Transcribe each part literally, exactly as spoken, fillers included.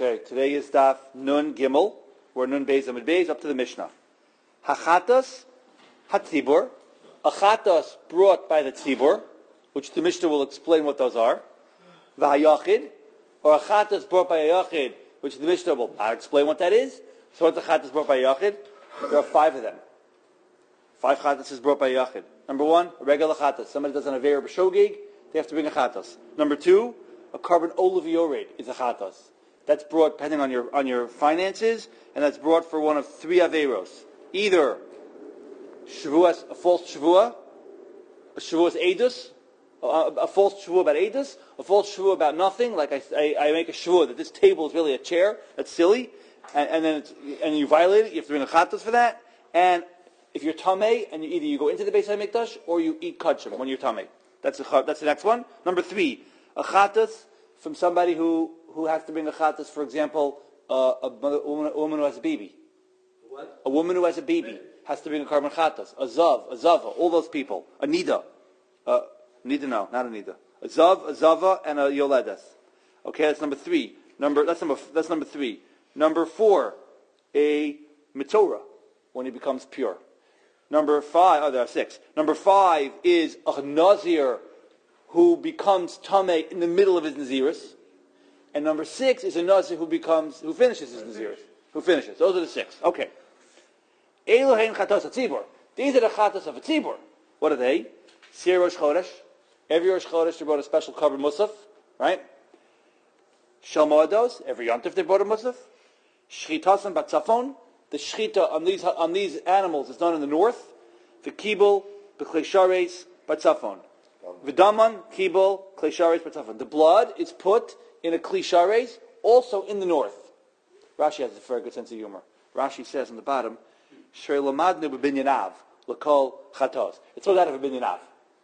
Okay, today is Daf Nun Gimel. We're Nun Beis Amid Beis up to the Mishnah. Hachatas Hatzibur. Achatas brought by the Tzibur, which the Mishnah will explain what those are. V'hayachid, or Achatas brought by a Yachid, which the Mishnah will not explain what that is. So what's Achatas brought by a Yachid? There are five of them. Five Chatas is brought by a Yachid. Number one, a regular Chatas. Somebody does an Aveir B'Shogig, they have to bring a Chatas. Number two, a carbon olive yored is a Chatas. That's brought depending on your on your finances, and that's brought for one of three Averos. Either Shavuos, a false Shavua, a Shavuos Edus, a, a false Shavua about Edus, a false Shavua about nothing, like I, I, I make a Shavua that this table is really a chair, that's silly, and, and then it's, and you violate it, you have to bring a Chatas for that, and if you're Tameh, and you, either you go into the Beis HaMikdash, or you eat Kachim when you're Tameh. That's, a, that's the next one. Number three, a Chatas from somebody who who has to bring a chatas, for example, uh, a, mother, a, woman, a woman who has a baby. What? A woman who has a baby has to bring a carbon chatas. A zav, a zava, all those people. A nida. Uh, nida, no, not a nida. A zav, a zava, and a yoledes. Okay, that's number three. Number that's number that's number three. Number four, a mitzora, when he becomes pure. Number five, oh, there are six. Number five is a nazir who becomes tameh in the middle of his naziris. And number six is a nazir who becomes, who finishes his naziris. Who finishes. Those are the six. Okay. Elohein chatos hatzibur. These are the chatos of a tzibur. What are they? Sir Rosh Chodesh. Every Rosh Chodesh they brought a special carbon musaf, right? Shel Moados. Every yontif they brought a musaf. Shchitasam batzafon. The shchita on these on these animals is done in the north. The kibul b'kleishares batzafon. V'daman kibul kleishares batzafon. The blood is put in a klishares, also in the north. Rashi has a very good sense of humor. Rashi says on the bottom, Shrei lamadnu b'binyanav, l'kol chatos. It's all out of a binyanav.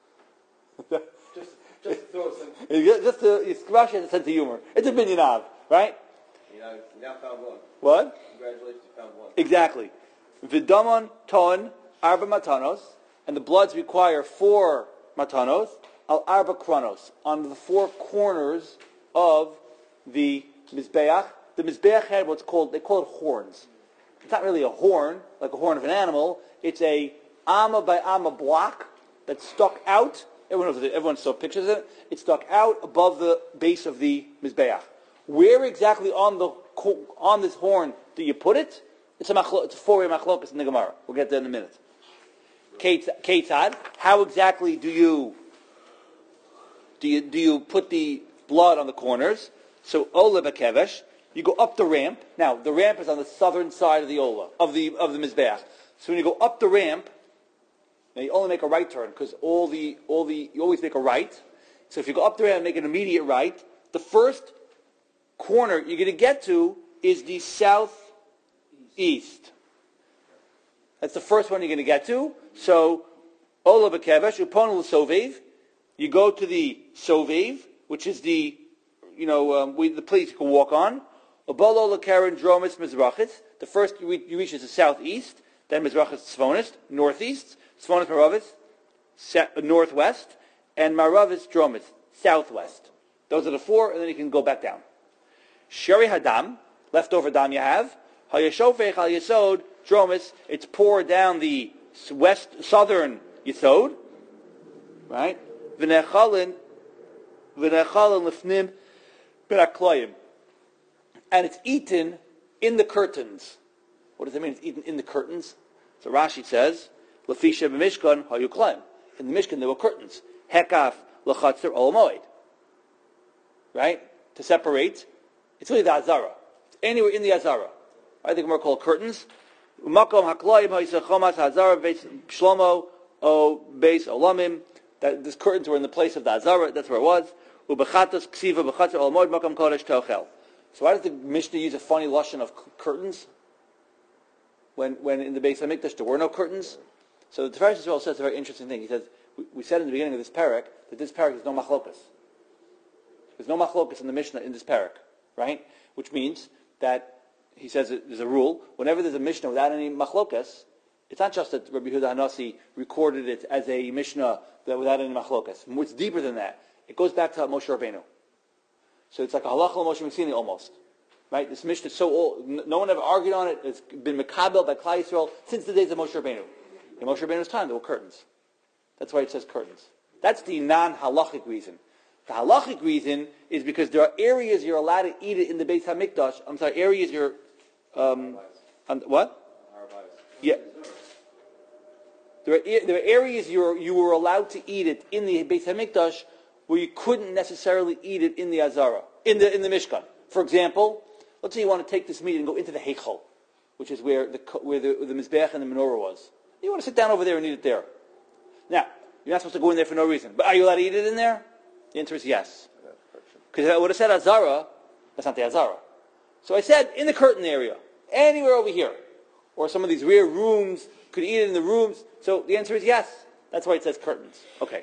just, just throw some... just to, Rashi has a sense of humor. It's a binyanav, right? You know, you now found one. What? Congratulations, you found one. Exactly. V'daman ton arba matanos, and the bloods require four matanos, al arba kronos, on the four corners of the Mizbeach. The Mizbeach had what's called, they call it horns. It's not really a horn, like a horn of an animal. It's a amma by amma block that's stuck out. Everyone knows it. Everyone saw pictures of it. It's stuck out above the base of the Mizbeach. Where exactly on the on this horn do you put it? It's a machlo, it's a four-way machlokas in the Gemara. We'll get there in a minute. Ketzad, how exactly do you do you do you put the blood on the corners? So Ola Bekevesh, you go up the ramp. Now the ramp is on the southern side of the Ola, of the of the Mizbeach. So when you go up the ramp, now you only make a right turn because all the all the you always make a right. So if you go up the ramp and make an immediate right, the first corner you're going to get to is the southeast. That's the first one you're going to get to. So Ola Bekevesh, Upon Sovev, you go to the Sovev, which is the, you know, um, we, the place you can walk on. Obolo Karen Dromis Mizrachis. The first you reach, you reach is the southeast, then Mizrachis Tzfonist, northeast, Tzfonist Maravis, se- northwest, and Maravis Dromis, southwest. Those are the four, and then you can go back down. Sheri Hadam, leftover dam you have. Hayashofech Al Yesod, Dromis, it's poured down the west, southern Yesod, right? V'nechalin, v'nechalin lefnim b'rakloyim. And it's eaten in the curtains. What does that mean? It's eaten in the curtains. So Rashi says, Lefisha b'mishkan hayuklayim. In the Mishkan there were curtains. Hekaf l'chatzer ol moed. Right? To separate. It's really the Azara. It's anywhere in the Azara. I think we're called curtains. Umakom hakloyim ha'yisachomas hazara beis shlomo o beis olamim. That these curtains were in the place of the Azara. That's where it was. Ubechatos ksiva b'chatzer ol moed makam kodesh tochel. So why does the Mishnah use a funny lashon of curtains? When when in the Beis HaMikdash there were no curtains? So the Tiferes Yisrael says a very interesting thing. He says, we, we said in the beginning of this parak that this parak is no machlokas. There's no machlokas in the Mishnah in this parak, right? Which means that, he says there's a rule, whenever there's a Mishnah without any machlokas, it's not just that Rabbi Yehuda Hanasi recorded it as a Mishnah that without any machlokas. It's deeper than that. It goes back to Moshe Rabbeinu. So it's like a halacha Moshe Messini almost. Right? This Mishnah is so old. No one ever argued on it. It's been makabel by Klal Yisrael since the days of Moshe Rabbeinu. In Moshe Rabbeinu's time, there were curtains. That's why it says curtains. That's the non-halachic reason. The halachic reason is because there are areas you're allowed to eat it in the Beis HaMikdash. I'm sorry, areas you're... Um, on, what? Yeah. There are, there are areas you were, you were allowed to eat it in the Beis HaMikdash where you couldn't necessarily eat it in the Azara, in the in the Mishkan. For example, let's say you want to take this meat and go into the Heichal, which is where the where the, the Mizbeach and the menorah was. You want to sit down over there and eat it there. Now, you're not supposed to go in there for no reason. But are you allowed to eat it in there? The answer is yes. Because if I would have said Azara, that's not the Azara. So I said in the curtain area, anywhere over here. Or some of these rear rooms, could eat it in the rooms. So the answer is yes. That's why it says curtains. Okay.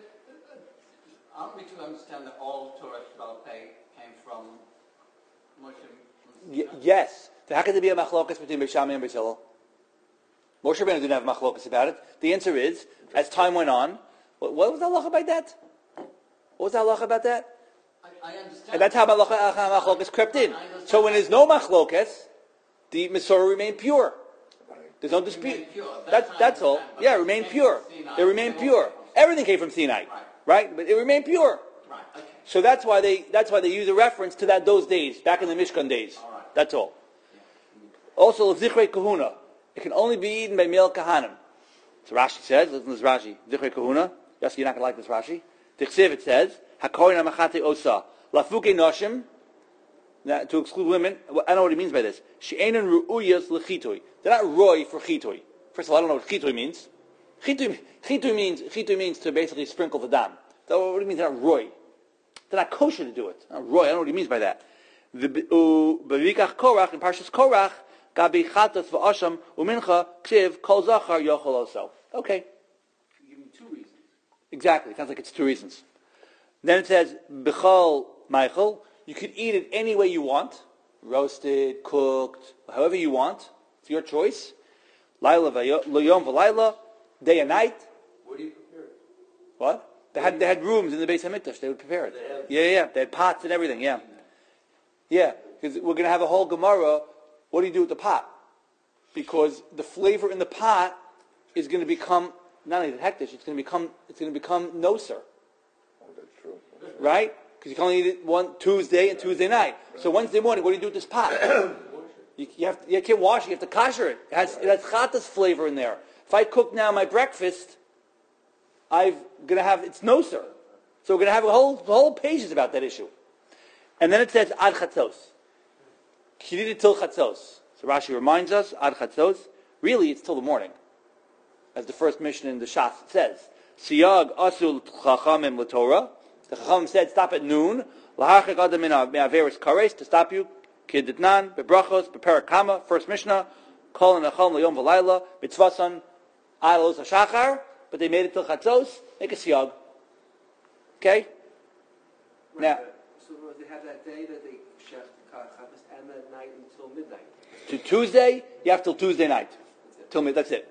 Aren't we to understand that all Torah Sheba'al Peh came from Moshe? Y- yes. So how could there be a machlokas between Beis Shammai and Beis Hillel? Moshe Rabbeinu didn't have machlokas about it. The answer is, as time went on, what, what was the halacha about that? What was the halacha about that? I, I understand. And that's how machlokas crept in. So when there's no machlokas, the Masorah remained pure. There's no dispute. That's, that's all. Yeah, remain pure. It remained pure. Everything came from Sinai. Right? But it remained pure. Right, okay. So that's why they that's why they use a reference to that those days, back in the Mishkan days. All right. That's all. Also, Zichrei Kahuna. It can only be eaten by male Kahanim. So Rashi says, listen to this Rashi, Zichrei Kahuna. Yes, you're not going to like this Rashi. Tichsiv, it says, HaKoyin HaMachate Osa. Lafuke Noshim, to exclude women. I know what he means by this. She'enon Ru'uyas L'chitui. They're not roy for chitui. First of all, I don't know what chitui means. Chitui, chitui means chitui means to basically sprinkle the dam. So what do you mean they're not roy? They're not kosher to do it. Not roy. I don't know what he means by that. The Bevikach Korach in Parshas Korach, Gabi Chatas v'Asham u'Mincha Ksiv Kol Zachar Yochol Also. Okay. You give me two reasons. Exactly. It sounds like it's two reasons. Then it says Bechol Michael. You could eat it any way you want, roasted, cooked, however you want. It's your choice. Laila v'yom v'laila, day and night. Where do you prepare it? What? They had they had rooms in the Beis HaMikdash. They would prepare it. Yeah, yeah. They had pots and everything. Yeah, yeah. Because we're going to have a whole Gemara. What do you do with the pot? Because the flavor in the pot is going to become not only the hektish. It's going to become it's going to become noser. Oh, that's true. Right? Because you can only eat it one Tuesday and Tuesday night. So Wednesday morning, what do you do with this pot? you, you have to, you can't wash it. You have to kosher it. It has it has chatas flavor in there. If I cook now my breakfast, I'm gonna have it's noser. So we're gonna have a whole whole pages about that issue. And then it says ad chatzos. Kiridi till chatzos. So Rashi reminds us ad chatzos. Really, it's till the morning, as the first mission in the Shas says. Siyag asul chachamim l'Torah. The chachamim said stop at noon. Laharchik adam min me'averis kares to stop you. Kiditnan bebrachos beperakama. First Mishnah. Kol necham leyom v'layla mitzvasan alos hashachar. But they made it till chatzos. Make a siyag. Okay. Right, Now. So they have that day that they chef the chatas and that night until midnight. To Tuesday, you have till Tuesday night. Till mid. That's it.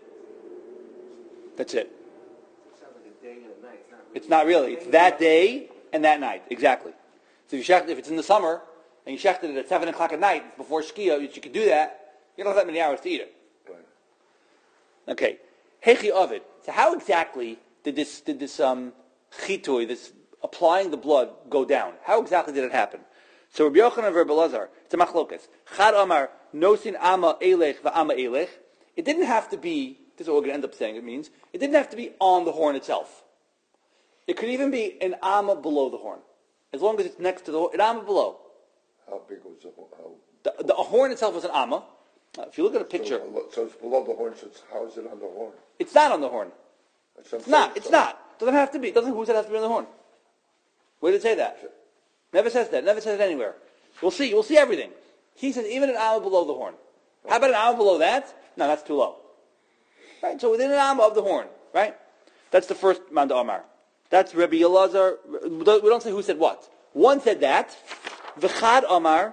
That's it. It sounds like a day and a night. It's not really. It's not really. It's that day and that night. Exactly. So if you shecht, if it's in the summer and you shechted it at seven o'clock at night before Shkia, you could do that. You don't have that many hours to eat it. Right. Okay. Hechi Ovid. So how exactly did this did this um chitui, this applying the blood, go down? How exactly did it happen? So Rabbi Yochanan and Rabbi Elazar, it's a machlokas. Chad Amar nosin ama elech va'ama elech. It didn't have to be. This is what we're going to end up saying. It means it didn't have to be on the horn itself. It could even be an amma below the horn, as long as it's next to the horn. An amma below. How big was the how? The, the horn itself was an amma. Uh, if you look at a picture, So, so it's below the horn. So it's, how is it on the horn? it's not on the horn. That's what I'm It's not. saying, It's so- not. It doesn't have to be. It doesn't. Who said it has to be on the horn? Where did it say that? Never says that. Never says it anywhere. We'll see. We'll see everything. He says even an amma below the horn. How about an amma below that? No, that's too low. Right. So within an amma of the horn. Right. That's the first Manda Amar. That's Rabbi Elazar. We don't say who said what. One said that. V'chad Amar.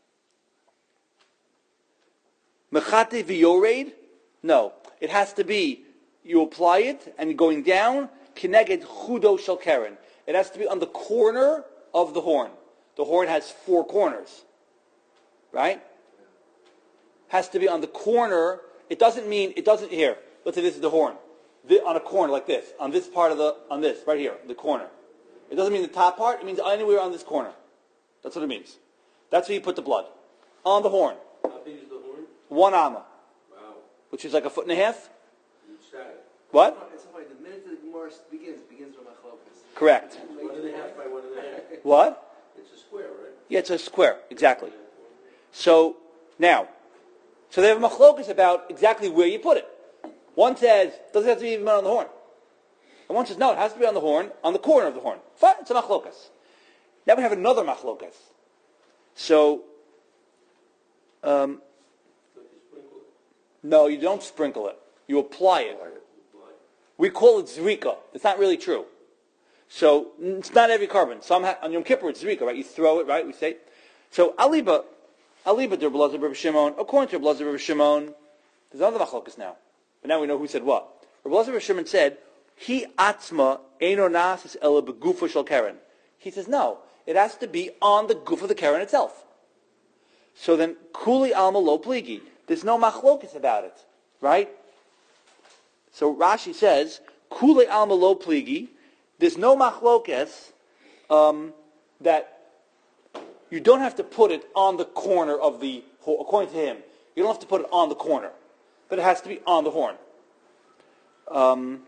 Mechate v'yored. No. It has to be. You apply it and going down. Kineged chudo shel keren. It has to be on the corner of the horn. The horn has four corners. right? Has to be on the corner. It doesn't mean, it doesn't, here, let's say this is the horn. This, on a corner like this, on this part of the, on this, right here, the corner. It doesn't mean the top part, it means anywhere on this corner. That's what it means. That's where you put the blood. On the horn. How big is the horn? One amma. Wow. Which is like a foot and a half. You said it. What? It's funny, the minute the Gemara begins, begins with machlokas. Correct. One and a half by one and a half. What? It's a square, right? Yeah, it's a square, exactly. So, now, so they have a machlokas about exactly where you put it. One says, doesn't have to be even on the horn. And one says, no, it has to be on the horn, on the corner of the horn. Fine, it's a machlokas. Now we have another machlokas. So, um, So you sprinkle it. no, you don't sprinkle it. You apply it. Apply it. Apply. We call it zrika. It's not really true. So, it's not every carbon. Some ha- on Yom Kippur, it's zrika, right? You throw it, right? We say. So, aliba, aliba der blazer Rabbi Shimon, according to blazer Rabbi Shimon, there's another machlokas now. But now we know who said what. Rabbi Rabbi Shimon said, He atzma eino nasis ela begufa shel keren. He says, no, it has to be on the goof of the keren itself. So then, kuli alma lo pligi. There's no machlokas about it, right? So Rashi says, kuli alma lo pligi. There's no machlokas um, that you don't have to put it on the corner of the, according to him, you don't have to put it on the corner, but it has to be on the horn. Um,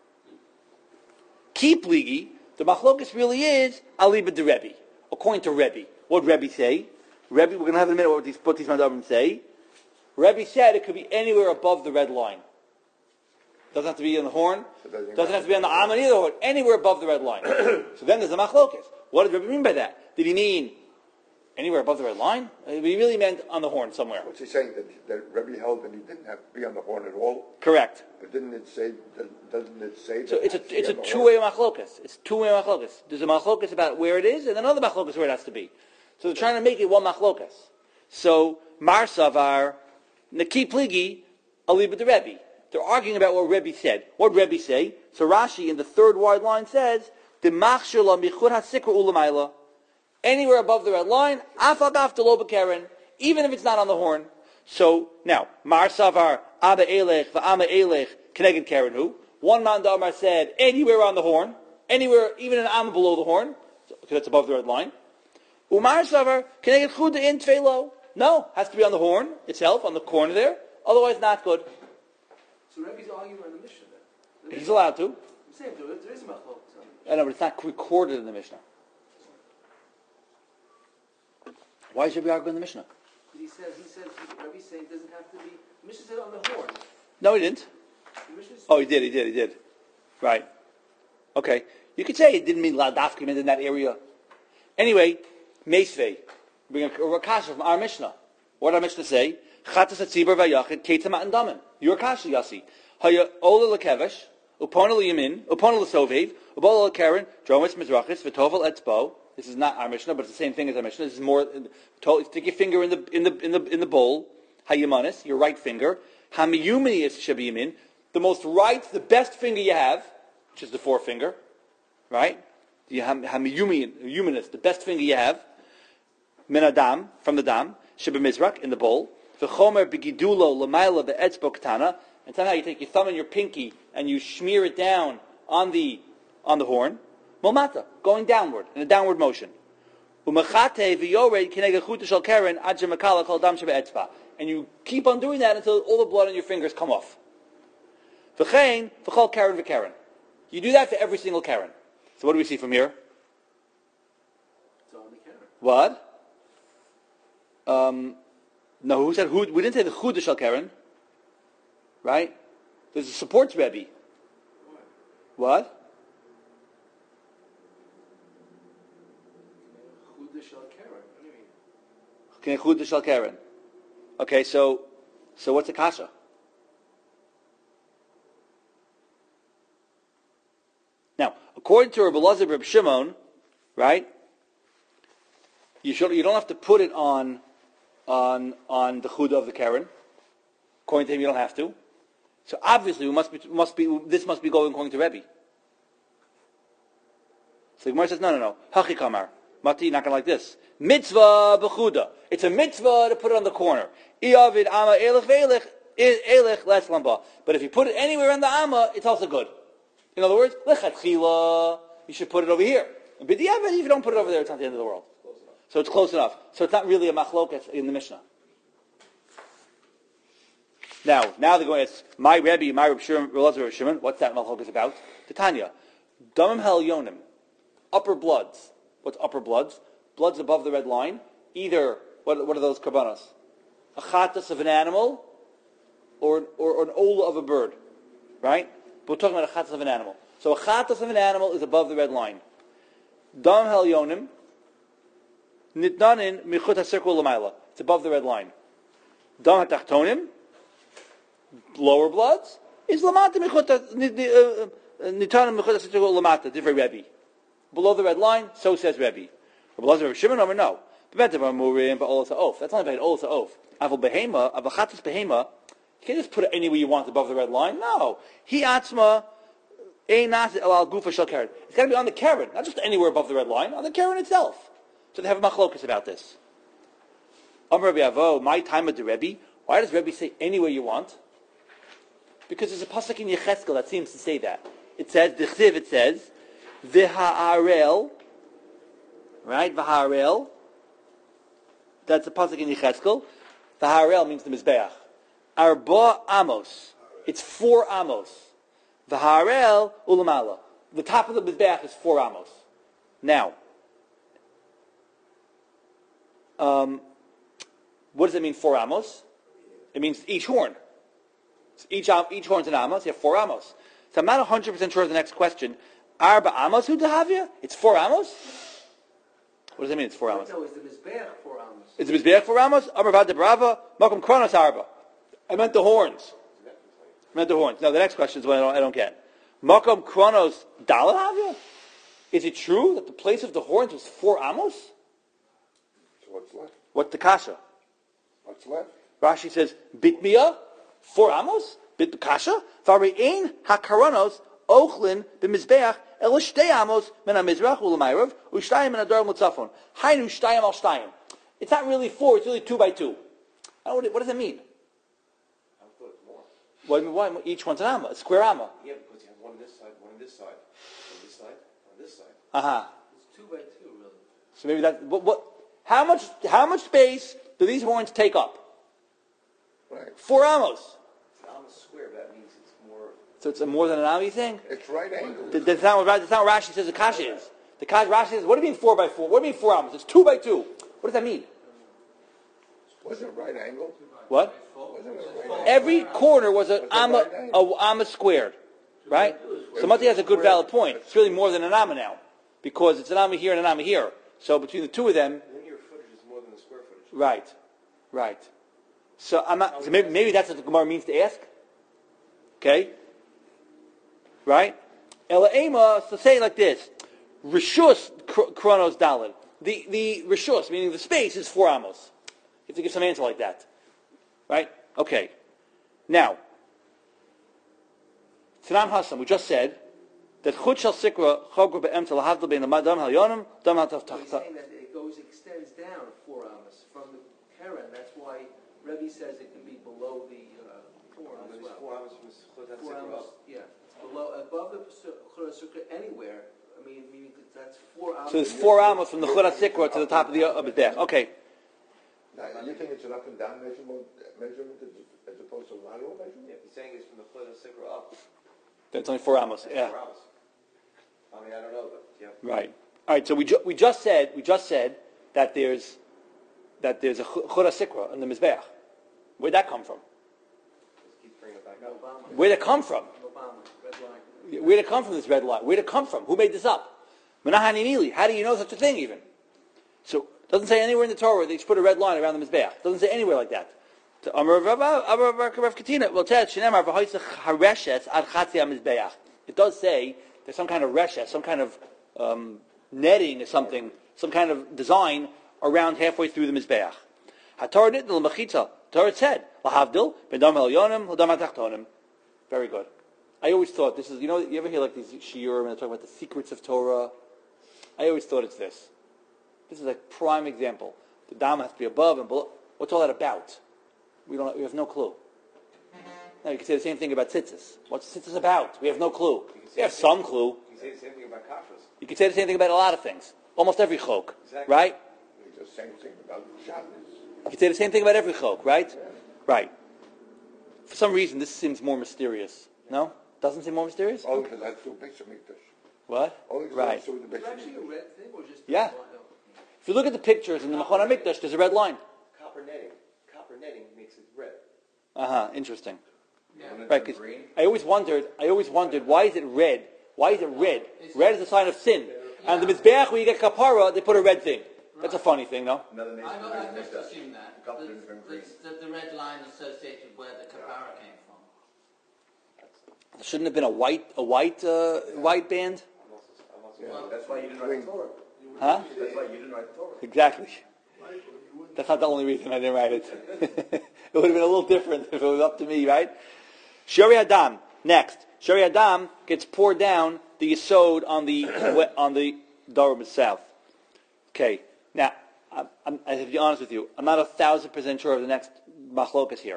Ki pligi, the machlokas really is aliba de Rebbe, according to Rebbe. What Rebbe say? Rebbe, we're going to have in a minute what these what these mandabim say. Rebbe said it could be anywhere above the red line. Doesn't have to be on the horn. Doesn't have to be on the almond either. Anywhere above the red line. So then there's a machlokas. What did Rebbe mean by that? Did he mean anywhere above the red line? He really meant on the horn somewhere. What's he saying? That, that Rebbe held that he didn't have to be on the horn at all? Correct. But didn't it say, doesn't it say that So it's it has a to be it's a on the horn? two-way machlokas. It's two-way machlokas. There's a machlokas about where it is, and another machlokas where it has to be. So they're trying to make it one machlokas. So Mar Savar, Neki Pligi, Aliba de Rebbe. They're arguing about what Rebbe said. What Rebbe say? So Rashi in the third wide line says, "The machshir la michur hasikra ulamayla." Anywhere above the red line, afagaf deloba keren, even if it's not on the horn. So now, Mar Savar Abba Elech va'Ama Elech Keneged Keren Hu. One man Damar said anywhere on the horn, anywhere, even an Amma below the horn, because that's above the red line. Umar Savar Keneged Chuda in Tfelo. No, has to be on the horn itself, on the corner there. Otherwise, not good. So Rebbe's arguing on the Mishnah then. The He's Mishnah- allowed to. I'm saying there is- there is a machlokas on it. I know, but it's not recorded in the Mishnah. Why should we argue in the Mishnah? He says, he says, Rebbe's saying it doesn't have to be, the Mishnah said on the horn. No, he didn't. The Mishnah said, Oh, he did, he did, he did. Right. Okay. You could say it didn't mean Ladafka meant in that area. Anyway, Meisvei. Bring a Rakasha from our Mishnah. What did our Mishnah say? Chatas atzibur vayachid ketama and damen. Your Kasha, Yasi. Haya ola lekevesh, upona leyamin, upona lesovev, ubola lekeren, dromis mizrachis, v'tovel etzbo. This is not our Mishnah, but it's the same thing as our Mishnah. This is more, to, stick your finger in the, in the, in the, in the bowl. Hayamanis, your right finger. Hamiyumini is shabiyamin. The most right, the best finger you have, which is the forefinger. Right? The hamiyuminus, the best finger you have. Min adam, from the dam. Shebemizrak, in the bowl. V'chomer begidulo l'mayla be'etzbo katana. And somehow you take your thumb and your pinky and you smear it down on the on the horn. Momata, going downward, in a downward motion. Umachate v'yored kinega chuta shel keren ad shemakala kol dam shebe'etzba. And you keep on doing that until all the blood on your fingers come off. V'chein v'chol keren v'keren. You do that for every single keren. So what do we see from here? it's on the Karen. What? Um, no, who said who? We didn't say the chuda shel keren, right? There's a supports Rebbe. What? Chuda shel Karen. What do you mean? Can chuda shel keren. Okay, so so what's the kasha? Now, according to Rabbi Elazar Rabbi Shimon, right? You should you don't have to put it on on on the chuda of the keren. According to him, you don't have to. So obviously, we must be must be this must be going according to Rebbe. So the Gemara says, no, no, no. Hachi kamar. Mati, not going to like this. Mitzvah b'chuda. It's a mitzvah to put it on the corner. Iavid ama elech ve'elech, elech les lamba. But if you put it anywhere on the ama, it's also good. In other words, lechatchila, you should put it over here. And b'diavad, if you don't put it over there, it's not the end of the world. So it's close enough. So it's not really a machlokas in the Mishnah. Now, now they're going to ask, my Rebbe, my Reb Shimon, Reb Shimon, what's that machlokas about? The Tanya. Damim hel yonim. Upper bloods. What's upper bloods? Bloods above the red line. Either, what, what are those karbanos? A chatas of an animal, or, or, or an ola of a bird. Right? But we're talking about a chatas of an animal. So a chatas of an animal is above the red line. Damim hel yonim. Nitnanin michut ha-sirkul l'mayla. It's above the red line. Dam ha-tachtonim, lower bloods, is lamata michut nitnanin michut ha-sirkul l'mata, divrei Rebbe. Below the red line, so says Rebbe. Rabbi Shimon, no, no. But also oath. That's only by an oath oath. Aval behema, aval chatas behema, you can't just put it anywhere you want above the red line. No. He atzma, ein nas el gufa shel keren. It's got to be on the keren, not just anywhere above the red line, on the keren itself. So they have a machlokas about this. Amar Rabbi Avo, my time of the Rebbe. Why does Rebbe say anywhere you want? Because there's a pasuk in Yecheskel that seems to say that. It says, the chsiv, it says, v'ha'arel, right, v'ha'arel, that's a pasuk in Yecheskel. V'ha'arel means the mizbeach. Arba amos, it's four amos. V'ha'arel ulamala, the top of the mizbeach is four amos. Now, Um, what does it mean, four amos? It means each horn. So each each horn's an amos. You have four amos. So I'm not one hundred percent sure of the next question. Arba amos hu dahavya? It's four amos? What does it mean, it's four amos? No, it's the Mizbeach four amos. Is the Mizbeach four amos? Amar vad de brava, makom kronos arba. I meant the horns. I meant the horns. Now the next question is one I don't, I don't get. Makom kronos dalahavya? Is it true that the place of the horns was four amos? What's left? What's the kasha? What's left? Rashi says, bitmiya, four amos, bit kasha, varein hakaronos, ochlin, b'mizbeach, el shtei amos, men ha-mizrach u'l'mayrav, u'shtayim men ha-dar mutzafon. Hainu shtayim al shtayim. It's not really four, it's really two by two. I don't know, what, what does that mean? I thought it was more. What, what, each one's an amma, a square amma. Yeah, because you have one on this side, one on this side, on this side, on this side. Uh-huh. It's two by two, really. So maybe that, what, what, how much, how much space do these horns take up? Right. Four amos. It's an almost square, but that means it's more. So it's a more than an ami thing? It's right angle. Th- That's not, what, that's not what Rashi says the kasha is. The kasha, Rashi says, what do you mean four by four? What do you mean four amos? It's two by two. What does that mean? Wasn't it right angle? What? Wasn't it right angle? Every corner was an Was it amma, right angle? a amma squared. Right? So Mati has a good valid point. It's really more than an amma now. Because it's an amma here and an amma here. So between the two of them, Linear footage is more than the square footage. right, right. So I'm not, so maybe, maybe that's what the Gemara means to ask. Okay? Right? Ela ema, so say it like this. Rishus kronos dalid. The, the rishus, meaning the space, is four amos. You have to give some answer like that. Right? Okay. Now, Tanan Hassan, we just said that chut shel sikra chogru be'emtza lahavdil bein dam hal yonim dam hal So he's taftach. saying that it goes, extends down four amos from the keren. That's why Rebbe says it can be below the uh, horn Um, as There's well. four hours from the Four Chut amos, up. yeah. It's below, above the Chut anywhere. I mean, meaning that that's four amos. So there's four amos from the chut sikra to the top of the of the deck. Okay. Now, you think it's an up and down measurement, measurement as as opposed to a lateral measurement? Yeah, if he's saying it's from the Chut Sikra up. That's only four amos. That's Yeah. four hours. I mean, I don't know, but yeah. Right. All right. So we ju- we just said we just said that there's that there's a chura sikra in the mizbeach. Where'd that come from? Just keep bringing it back up. Obama. Where'd it come from? Obama, red line. Where'd it come from? This red line. Where'd it come from? Who made this up? Menahani Nili. How do you know such a thing even? So it doesn't say anywhere in the Torah they just put a red line around the mizbeach. It doesn't say anywhere like that. So, Amar Rav Rav Katina. Well, Ted Shinemar v'hoisach hareshes ad chatzi hamizbeach. It does say there's some kind of reshes, some kind of um, netting or something, some kind of design around halfway through the mizbeach. Hator nitnel l'machitza. Torah said lahavdil b'dam elyonim l'dam atachtonim. Very good. I always thought this is, you know, you ever hear like these shiurim and they talk about the secrets of Torah? I always thought it's this. This is a prime example. The dam has to be above and below. What's all that about? We don't. We have no clue. Now you can say the same thing about tzitzis. What's tzitzis about? We have no clue. We have some clue. You can say the same thing about kafras. You can say the same thing about a lot of things. Almost every chok, Exactly. right? It's the same thing about Shabbos. You can say the same thing about every chok, right? Right. For some reason, this seems more mysterious. No? Doesn't seem more mysterious? Only because I do picture mikdash. What? Only because Right. I do the Is picture it actually a red thing or just? Yeah. If you look at the pictures in the Machon HaMikdash, there's a red line. Copper netting. Copper netting makes it red. Uh-huh, interesting. Yeah. Right, 'cause I always wondered, I always wondered, why is it red? Why is it red? Red is a sign of sin. And the Mizbeach, where you get kapara, they put a red thing. That's a funny thing, no? Another nation I, I brings must that. assume that. Copper The, is from green. the, the red line associated where the kapara came from. Shouldn't have been a white, a white, uh, white band? I'm also, I'm also, Well, that's why you didn't write the Torah. Huh? That's why you didn't write the Torah. Exactly. That's not the only reason I didn't write it. It would have been a little different if it was up to me, right? Shari Adam. Next, Shari Adam gets poured down the yesod on the on the Durham south. Okay. Now, I'm, I'm, I have to be honest with you. I'm not a thousand percent sure of the next machlokas here.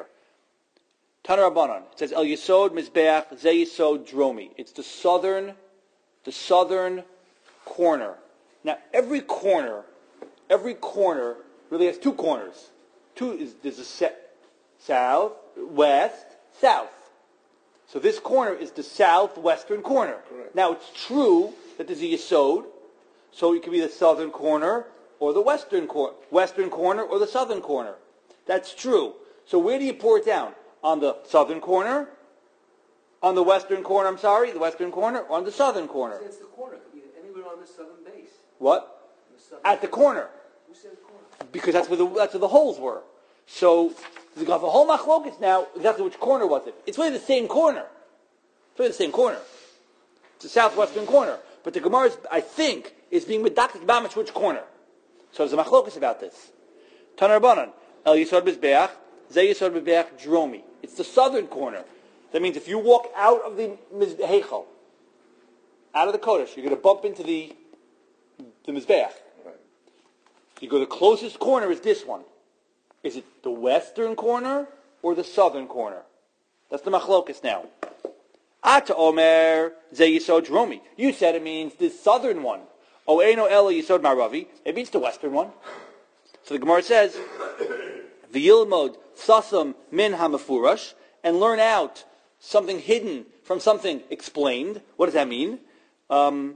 Tanar Rabbanon. It says El Yesod Mizbeach Ze Yesod Dromi. It's the southern, the southern corner. Now, every corner, every corner really has two corners. Two is there's a set, south, west, south. So this corner is the southwestern corner. Correct. Now, it's true that there's a Yesod, so it could be the southern corner or the western corner, western corner or the southern corner. That's true. So where do you pour it down? On the southern corner, on the western corner, I'm sorry, the western corner, or on the southern corner. It's the corner. It could be anywhere on the southern base. What? On the southern At the corner. Who said the corner? Because that's where the, that's where the holes were. So, you got the whole machlokas now, exactly which corner was it? It's really the same corner. It's really the same corner. It's the southwestern corner. But the Gemara, is, I think, is being medactic bamish which corner. So there's a machlokas about this. Tanar Rabbanan, El Yisod Mizbeach, Ze Yisod Mizbeach Dromi. It's the southern corner. That means if you walk out of the Heichal, out of the Kodesh, you're going to bump into the the Mizbeach. Right. You go, the closest corner is this one. Is it the western corner or the southern corner? That's the machlokas now. Ata Omer Ze Yisod Dromi. You said it means the southern one. O Eino Ela Yisod Maravi. It means the western one. So the Gemara says, V'yilmod Sasam Min HaMefurash, and learn out something hidden from something explained. What does that mean? Um,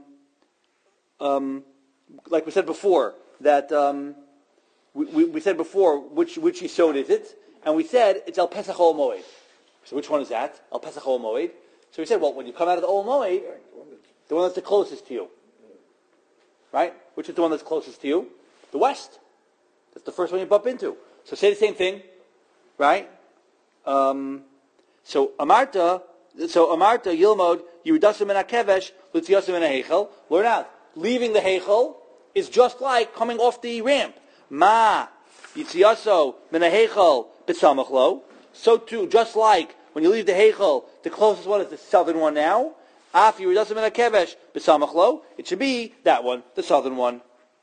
um, like we said before, that um, we, we, we said before, which which Yisod is it? And we said it's El Pesach Ol Moed. So which one is that? El Pesach Ol Moed. So we said, well, when you come out of the Ol Moed, the one that's the closest to you. Right? Which is the one that's closest to you? The west. That's the first one you bump into. So say the same thing. Right? Um, so Amarta, so Amarta Yilmod Yerudasim in Akevesh Lutziyasim in Heichel. Learn out. Leaving the Heichel is just like coming off the ramp. Ma Yitziyaso min Heichel B'Samachlo. So too, just like when you leave the Heichel, the closest one is the southern one now. Af Yerudasim in Akevesh B'Samachlo. It should be that one, the southern one.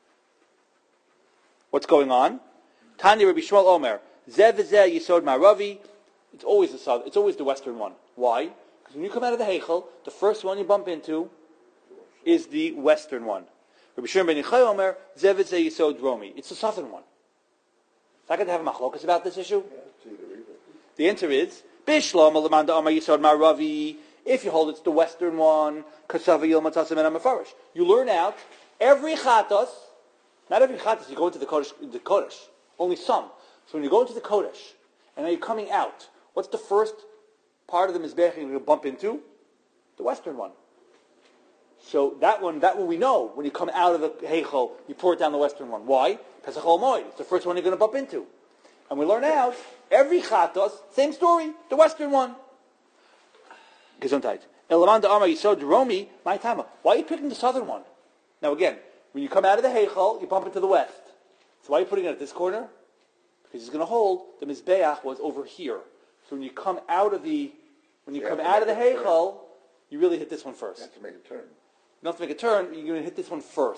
What's going on? Tanya Rabbi Shmuel Omer. Zev Zeh Yisod Maravi. It's always the southern. It's always the western one. Why? Because when you come out of the Heichel, the first one you bump into is the western one. Rabbi Shimon ben Yochai Omer. Zev Zeh Yisod Dromi. It's the southern one. Is not going to have a machlokas about this issue? The answer is Bishlam Alamanda Amar Yisod Maravi. If you hold it's the western one, Kasava Yil Matzasim and Amafarish. You learn out every chatos. Not every chatos you go into the Kodesh, the Kodesh. Only some. So when you go into the Kodesh, and now you're coming out, what's the first part of the Mizbech you're going to bump into? The western one. So that one, that one we know. When you come out of the Heichel, you pour it down the western one. Why? Pesach Ol Moed. It's the first one you're going to bump into. And we learn out, every chatos, same story, the western one. Gesundheit. Elamanda Amar Yisod Romi, my tama. Why are you picking the southern one? Now again, when you come out of the Heichel, you bump into the west. So why are you putting it at this corner? Because he's going to hold the Mizbeach was over here. So when you come out of the when you You come have to out of the make a turn. Heichel, you really hit this one You first. have to make a turn. You don't have to make a turn, you're going to hit this one first.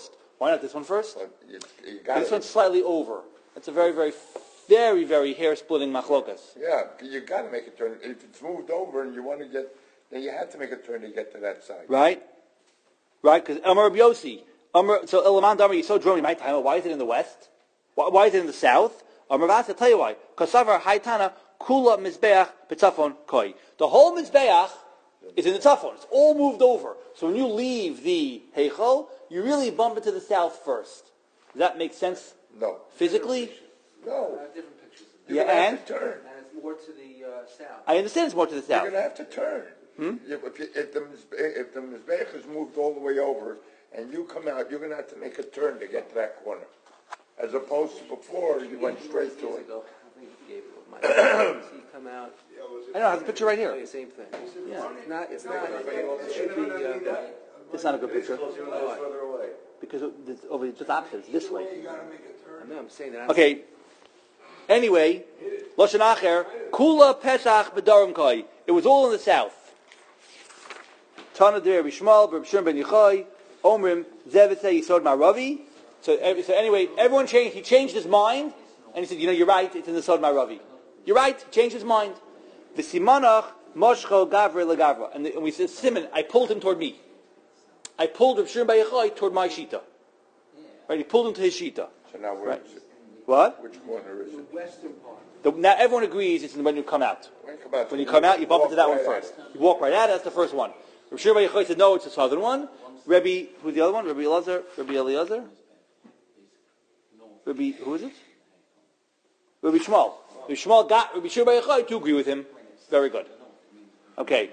Why not this one first? But you, you got This one's slightly over. That's a very, very, very, very hair-splitting machlokas. Yeah, you got to make a turn. If it's moved over and you want to get, then you have to make a turn to get to that side. Right? Right? Because Amar Rabbi Yossi, Amar, so Elaman Damar, you so drone, you might tell him, why is it in the west? Why, why is it in the south? Amar Vas, I'll tell you why. Kasavar Haitana Kula Mizbeach B'Tzafon Koi. The whole Mizbeach is in the Tzafon. It's all moved over. So when you leave the Heichal, you really bump it to the south first. Does that make sense No. physically? No. I have different pictures. of You're Yeah, going to and? have to turn. it. And it's more to the uh, south. I understand it's more to the You're south. going to have to turn. Hmm? If, if, you, if the Mizbech, if the Mizbech is moved all the way over and you come out, you're going to have to make a turn to get to that corner. As opposed to before, you went straight to Years it. ago, I think he gave it with my. See, come out. I know, I have the picture right Oh, here. yeah, same thing. Yeah, it's not. It's not. It should be. Uh, It's not a good picture. Because it- it's over just opposite. It's this way. I know. I'm saying that. Okay. Anyway, Lashon Acher, Kula Pesach B'Darim Kai. It was all in the south. Tana Der Bishmal, B'Shim Ben Yochai, Omrim, Zevitze Yisod Maravi. So, ev- so anyway, everyone changed. He changed his mind, and he said, "You know, you're right. It's in the Sod Maravi. You're right. He changed his mind." V'Simanach Moshcho Gavre LeGavra, and, the, and we said, "Simon, I pulled him toward me. I pulled B'Shim Ben Yochai toward my shita. Right? He pulled him to his shita. So now where Right. is it? What? Which corner is it? The western part. The, now everyone agrees it's when you come out. When you come out, When you come out, you bump walk into that one right at first. it. You walk right at it. That's the first one. Rabbi Shir Bar Yochai said, no, it's the southern one. Rabbi, who's the other one? Rabbi Elazar? Rabbi Eliezer? Rabbi, who is it? Rabbi Shmuel. Rabbi Shmuel got Rabbi Shir Bar Yochai to agree with him. Very good. Okay.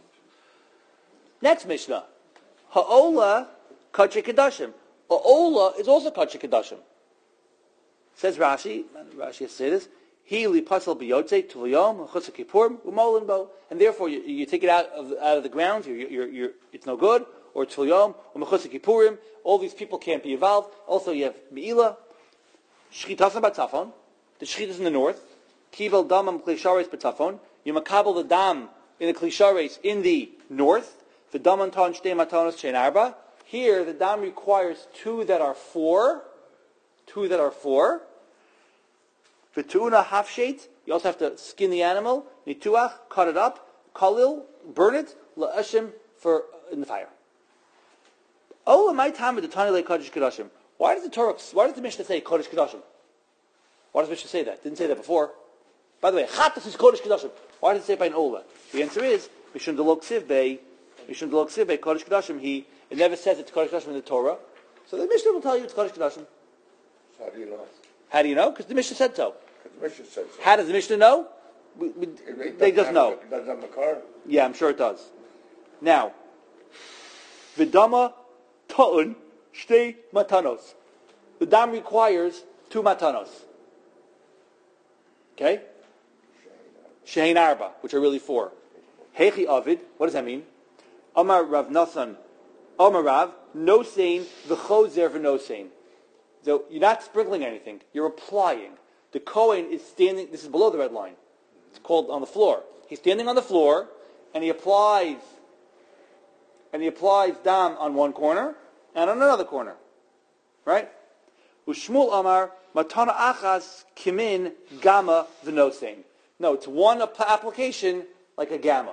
Next Mishnah. Ha'ola Kachei Kedushim. Ha'ola is also Kachei Kedushim. Says Rashi, Rashi has to say this, He li pasal biyotze tuliyom chutz kippurim u'molin bo, and therefore you, you take it out of out of the ground. You're, you're, you're, it's no good. Or tuliyom u'mechutz kippurim. All these people can't be involved. Also, you have meila, shchitas b'tzafon. The shchit is in the north. Kivel damam klishares b'tzafon. You makabel the dam in the klishares in the north. The daman ton shtei matanos shein arba. Here, the dam requires two that are four. Two that are four. V'tu'una hafshet, you also have to skin the animal. Nituach, cut it up. Kalil, burn it. La'ashim, for in the fire. Oh, my time at the Tani Le Kodesh Kodashim. Why does the Torah, why does the Mishnah say Kodesh Kodashim? Why does the Mishnah say that? Didn't say that before. By the way, Chatas is Kodesh Kodashim. Why does it say it by an Ola? The answer is, Mishun Delok Sivbei, Mishun Delok Sivbei, Kodesh Kodashim, he, it never says it's Kodesh Kodashim in the Torah. So the Mishnah will tell you it's Kodesh Kodashim. So how do you know? How do you know? Because the Mishnah said so. Because the Mishnah says so. How does the Mishnah know? We, we, It they doesn't just have know. a- It doesn't have a car. Yeah, I'm sure it does. Now, Vidama ta'un shtei matanos. The dam requires two matanos. Okay? Shein arba, which are really four. Hechi avid, what does that mean? Amar Rav Nathan, Amar Rav, no sein, v'chozer v'no sein. So you're not sprinkling anything, you're applying. The Kohen is standing, this is below the red line. It's called on the floor. He's standing on the floor, and he applies, and he applies dam on one corner, and on another corner. Right? Ushmul Amar, Matana Achas Kimin Gamma V'nosein. No, it's one ap- application like a gamma.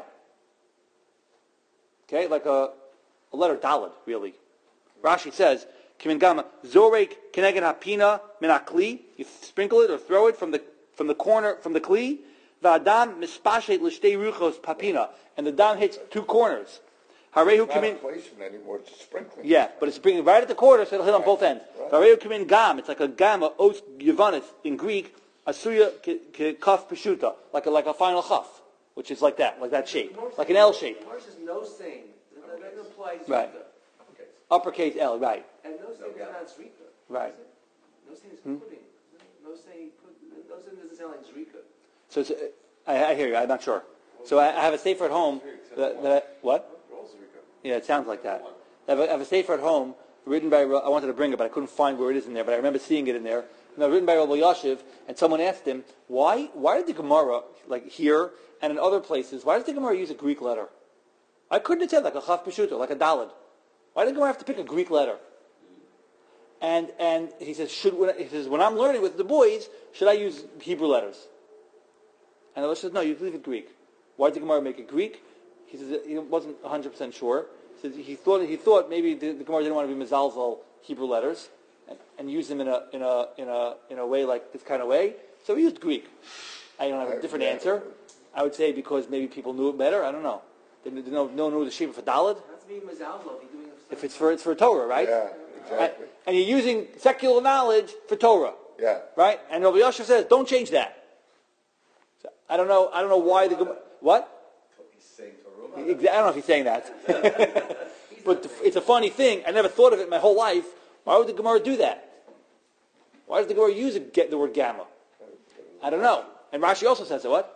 Okay, like a, a letter dalid, really. Rashi says, Kimin Gamma, Zorek Keneged Hapina Minakli. You sprinkle it or throw it from the from the corner, from the kli. V'adam Mispashet L'shtei Ruchos Papina. And the dam hits two corners. Harehu It's not a Kimin. placement anymore, it's a sprinkling. Yeah, but it's bringing right at the corner, so it'll hit on Right, both ends. right. Vareu Kimin Gam, it's like a gamma, os Yavanis in Greek, Asuya Kaf Peshuta, like a like a final chaf, which is like that, like that shape, like an L shape. Ours is no saying. That doesn't apply to Right. Okay. Uppercase L, right, And no saying is not Zrika. right. No saying is pudding. No saying put. No saying doesn't sound like Zrika. So it's, uh, I, I hear you. I'm not sure. So I, I have a sefer at home. That, that what? Yeah, it sounds like that. I have a, I have a sefer at home written by. I wanted to bring it, but I couldn't find where it is in there. But I remember seeing it in there. No, written by Rabbi Yashiv, and someone asked him, why why did the Gemara, like here and in other places, why does the Gemara use a Greek letter? I couldn't have said like a Chaf Peshuta, like a Dalid. Why did the Gemara have to pick a Greek letter? And and he says, should when, he says, when I'm learning with the boys, should I use Hebrew letters? And the Rosh says, no, you leave it Greek. Why did the Gemara make it Greek? He says he wasn't one hundred percent sure. He says he thought he thought maybe the, the Gemara didn't want to be mezalzel Hebrew letters and, and use them in a in a in a in a way like this kind of way. So he used Greek. I don't have a different answer. I would say because maybe people knew it better. I don't know. They didn't know no knew the shape for Daled. That's being Mazalzo. Be doing it If it's for it's for Torah, right? Yeah, exactly. And, and you're using secular knowledge for Torah, Yeah. right? And Rabbi Yosef says, don't change that. So I don't know. I don't know why the Gemara. What? He's saying Torah. I don't know if he's saying that. But it's a funny thing. I never thought of it my whole life. Why would the Gemara do that? Why does the Gemara use it, get the word gamma? I don't know. And Rashi also says it. What?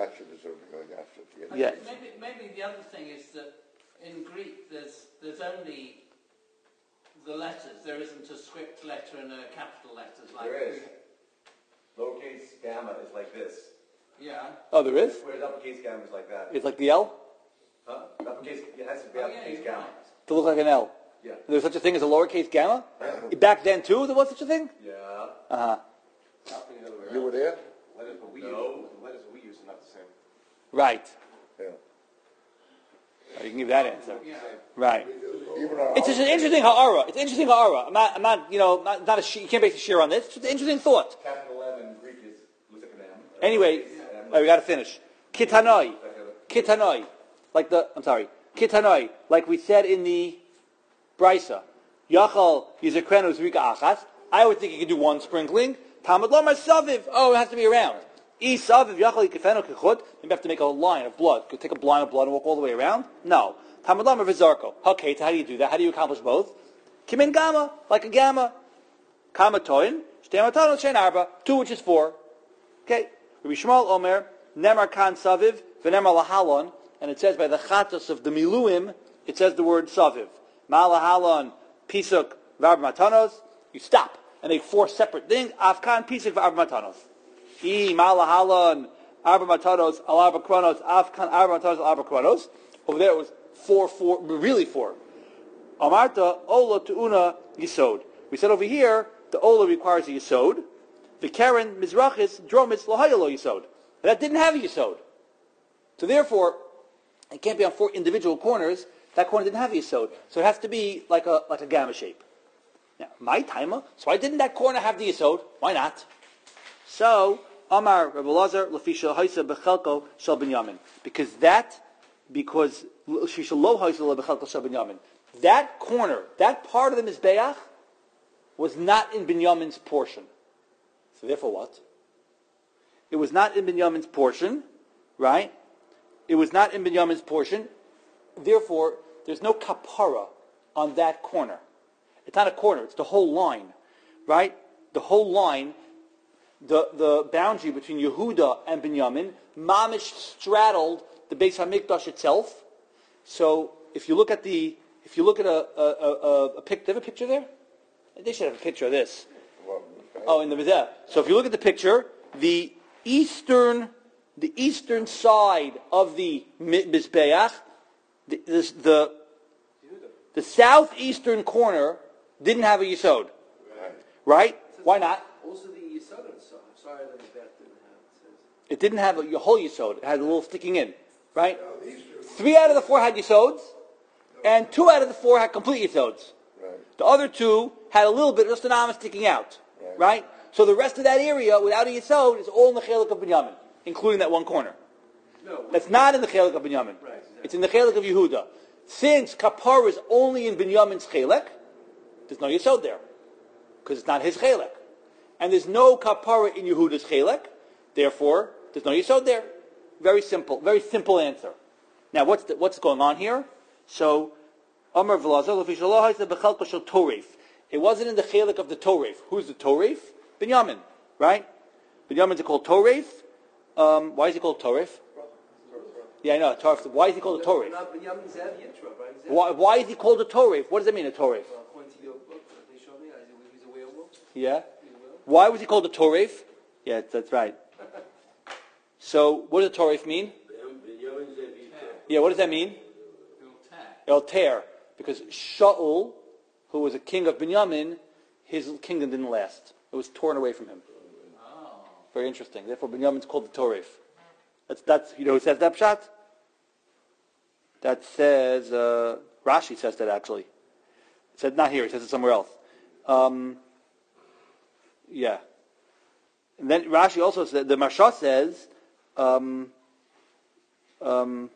Yeah. Maybe, maybe the other thing is that in Greek there's there's only the letters. There isn't a script letter and a capital letters like There is. Lowercase gamma is like this. Yeah. Oh, there is? Whereas uppercase gamma is like that. It's like the L? Huh? Uppercase, it has to be Oh, yeah, uppercase you're gamma. right. To look like an L. Yeah. There's such a thing as a lowercase gamma? Back then, too, there was such a thing? Yeah. Uh-huh. Happening the other way You were around. there? Letters that we No. use, the letters that we use are not the same. Right. Yeah. Oh, you can give that answer. Yeah. Right. Even our It's just an interesting ha'ara. It's an interesting ha'ara. I'm not, I'm not, you know, not, not a sh- you can't base a share on this. It's just an interesting thought. Capital M in Greek is looks like an M. Anyway, M oh, we got to finish. Kitanoi. looks like a- Kitanoi. Like the, I'm sorry. Kitanoi. Like we said in the Brisa. Yachal yizekrenu zrika achas. I would think you could do one sprinkling. Tamad lomar saviv. Oh, it has to be around. E saviv yachal yikefenu kechut. Maybe have to make a line of blood. Could take a line of blood and walk all the way around? No. Tamad lomar v'zarko. Okay, so how do you do that? How do you accomplish both? Kimin gamma. Like a gamma. Kama toin. Shtei matanon shein arba. Two, which is four. Okay. Rabbi Shmuel Omer. Nemar kan saviv. V'nemar lahalon. And it says by the chatos of the miluim, it says the word saviv. Malahalon, pisuk, v'arba matanos. You stop and make four separate things. Afkan, pisuk, v'arba matanos. I malahalon, arba matanos, al arba kronos. Afkan, arba matanos, al arba kronos. Over there it was four, four, really four. Amarta, ola tu'una, yisod. We said over here, the ola requires a yisod. The karen, mizrachis, dromis, lohayalo yisod. And that didn't have a yisod. So therefore, it can't be on four individual corners. That corner didn't have a yisod. So it has to be like a like a gamma shape. Now, my timer. So why didn't that corner have the yisod? Why not? So, Amar Rabbi Lazar, Lafisha Haisa Bechelko Shal Binyamin. Because that, because Lafisha Lo Haisa Bechelko Shal Binyamin. That corner, that part of the Mizbeach, was not in Binyamin's portion. So therefore what? It was not in Binyamin's portion, right? It was not in Binyamin's portion. Therefore, there's no kapara on that corner. It's not a corner, it's the whole line, right? The whole line, the, the boundary between Yehuda and Binyamin, mamish straddled the Beis HaMikdash itself. So if you look at the, if you look at a, a, a, a pic, do they have a picture there? They should have a picture of this. Oh, in the Vizeh. So if you look at the picture, the eastern, the eastern side of the Mizbeach, the, the, the, the southeastern corner didn't have a yisod. Right? Why not? Also the Yisod and so sorry that the back didn't have it. Says. It didn't have a whole yisod. It had a little sticking in. Right? Three out of the four had yisods, and two out of the four had complete yisods. Right. The other two had a little bit, just an amma sticking out. Right. Right? So the rest of that area, without a yisod, is all in the chelik of Binyamin, including that one corner. No, That's not in the chelik of Binyamin. Right, exactly. It's in the chelik of Yehuda. Since kapara is only in Binyamin's chelik, there's no yisod there, because it's not his chelik. And there's no kapara in Yehuda's chelik, therefore, there's no yisod there. Very simple, very simple answer. Now, what's the, what's going on here? So, Amar V'lazar, Torif. It wasn't in the chelik of the Torif. Who's the Torif? Binyamin, right? Binyamin's called Torif. Um, why is he called Torif? Yeah, I know. Torif. Why is he called a Torif? Not Binyamin Zev Yitra, right? Zev. Why, why is he called a Torif? What does that mean, a Torif? Well, according to your book that they showed me, I said he's a werewolf. Yeah. He's a werewolf. Why was he called a Torif? Yeah, that's right. So, what does a Torif mean? Yeah, what does that mean? It'll tear. It'll tear. Because Shaul, who was a king of Binyamin, his kingdom didn't last. It was torn away from him. Oh. Very interesting. Therefore, Binyamin's called the Toref. That's, that's, you know who says that pshat? That says, uh, Rashi says that actually. It said, not here, it says it somewhere else. Um, yeah. And then Rashi also said, the Marsha says, um, um,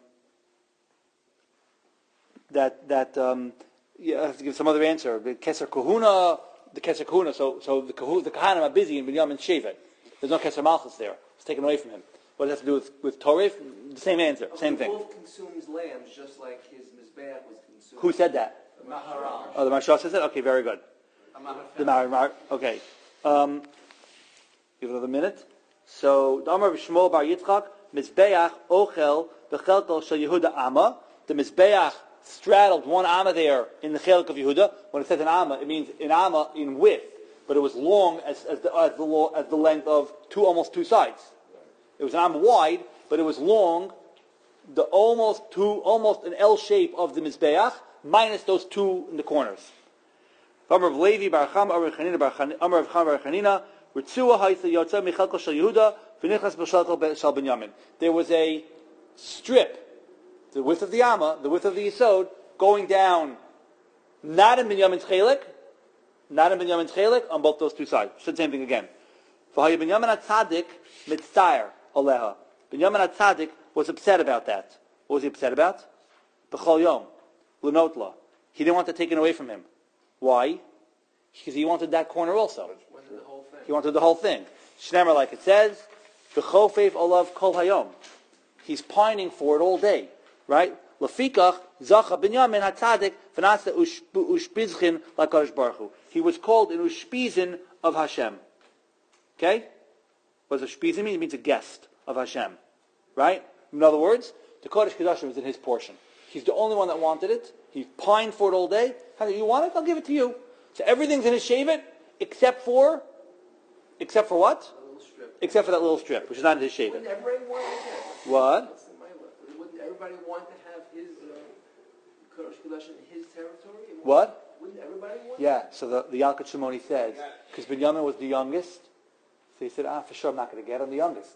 that, that, um, yeah, I have to give some other answer. The Keser Kahuna, the Keser Kahuna, so, so the, Kahu, the Kahanim are busy in Binyamin's Shevet. There's no Keser Malchus there. It's taken away from him. What does that have to do with, with Toref? The same answer, same The thing. wolf consumes lambs just like his Mizbeach was consumed. Who said that? Maharaj. Oh, the Marsha says that? Okay, very good. The Mar, Mar okay. Um, give it another minute. So, the Amar Shmuel Bar Yitzchak, Mizbeach Ochel Bechelkel Shel Yehuda Amma. The Mizbeach straddled one Amma there in the Chelik of Yehuda. When it says an Amma, it means an Amma in width, but it was long as, as, the, as, the, lo- as the length of two, almost two sides. It was an Amma wide, but it was long, the almost two, almost an L shape of the Mizbeach, minus those two in the corners. Amar of Levi Bar Chama, Amar of Chanina Bar Chanina, Amar of Chama Bar Chanina, Ritzua Haitha Yotza Michalko Shel Yehuda, V'nichas B'Shalko Shel Binyamin. There was a strip, the width of the Amma, the width of the Yisod, going down, not in Binyamin's Chelik, not in Binyamin's Chelik, on both those two sides. Said the same thing again. V'haya Binyamin HaTzadik Mitzayir Aleha. Binyamin HaTzadik was upset about that. What was he upset about? B'chol Yom. L'notla. He didn't want that taken away from him. Why? Because he wanted that corner also. Wanted the whole thing. He wanted the whole thing. Shnemer, like it says, V'chofev olav kol hayom. He's pining for it all day. Right? Lefikach zacha binyamin hatzadik v'nasa ushpizchin l'kadosh baruch hu. He was called an ushpizin of Hashem. Okay? What does ushpizin mean? It means a guest of Hashem. Right? In other words, the Kodesh Kodashim was in his portion. He's the only one that wanted it. He pined for it all day. How do you want it? I'll give it to you. So everything's in his Shevet, except for, except for what? A little strip. Except for that little strip, which is not in his Shevet. Wouldn't everybody want to have What? That's in my list. Wouldn't everybody want to have his uh, Kodesh Kodashim in his territory? What? Wouldn't everybody want Yeah, so the, the Yalkut Shimoni says, because Binyamin was the youngest, so he said, ah, for sure I'm not going to get it, I'm the youngest.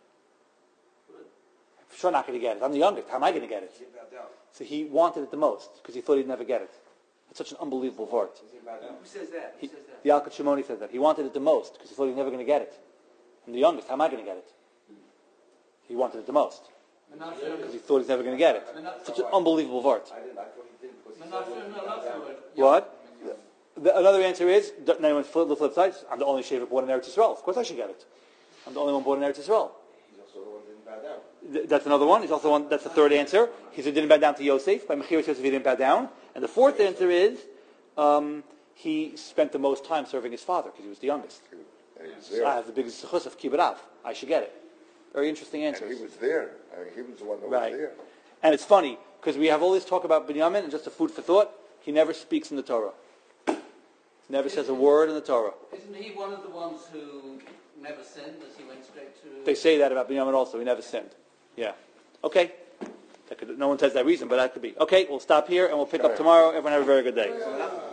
For sure I'm not going to get it, I'm the youngest, how am I going to get it? So he wanted it the most, because he thought he'd never get it. It's such an unbelievable word. Who says that? Who He, says that? the Yalkut Shimoni says that. He wanted it the most, because he thought he was never going to get it. I'm the youngest, how am I going to get it? He wanted it the most, because he thought he's never going to get it. Such an unbelievable word. I didn't, I thought he didn't because he said What? The, another answer is, no, no, flip, the flip side, I'm the only shaver born in Eretz Yisrael. Of course I should get it. I'm the only one born in Eretz Yisrael. he's also the one who didn't bow down. Th- That's another one. He's also one. That's the third answer. He said didn't bow down to Yosef. By Mechir Yosef he didn't bow down. And the fourth answer is um, he spent the most time serving his father because he was the youngest. And he was So I there. have the biggest zechus of kibbut av. I should get it. Very interesting And answers. he was there. I mean, he was the one that Right. was there. And it's funny because we have all this talk about Binyamin and just a food for thought. He never speaks in the Torah. He never says a word in the Torah. Isn't he one of the ones who never sinned as he went straight to... They say that about Binyamin also. He never sinned. Yeah. Okay. That could, no one says that reason, but that could be. Okay, we'll stop here and we'll pick up tomorrow. Everyone have a very good day.